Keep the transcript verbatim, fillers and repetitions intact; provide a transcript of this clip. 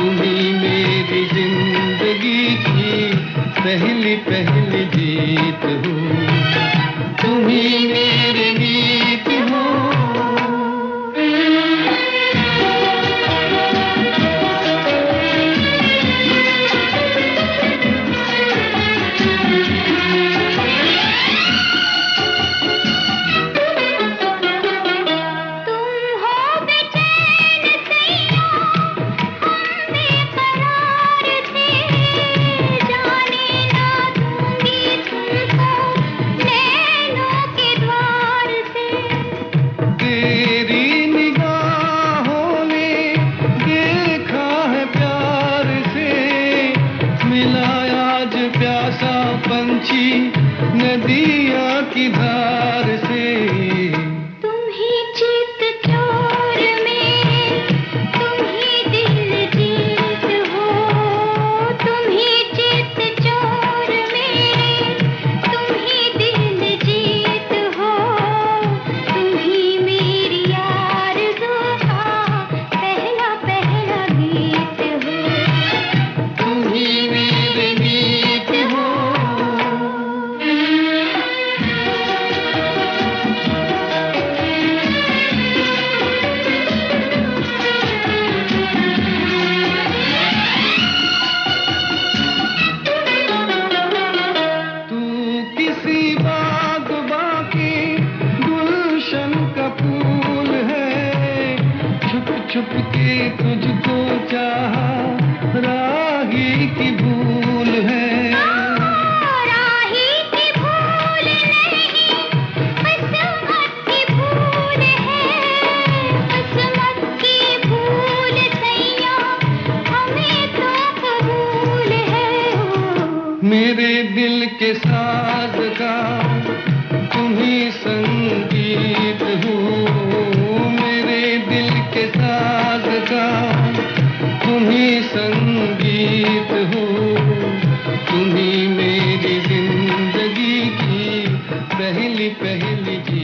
तुम्ही मेरी जिंदगी की पहली पहली जीत हो, तुम्ही मेरे गीत हो। पंछी नदिया की धार से, तुम ही चित चोर में, तुम ही दिल जीत हो, तुम ही चित चोर में, तुम ही दिल जीत हो, तुम ही मेरी आरज़ू का पहला पहला गीत हो, तुम ही मेरे गीत हो। छुप के तुझको चाहा, राही की भूल है। राही की भूल नहीं, किस्मत की भूल है, किस्मत की भूल सैया हमें तो कबूल है। मेरे दिल के साज का तुम ही संगीत हो, मेरे दिल के साज का तुम ही संगीत हो, तुम ही मेरी जिंदगी की पहली पहली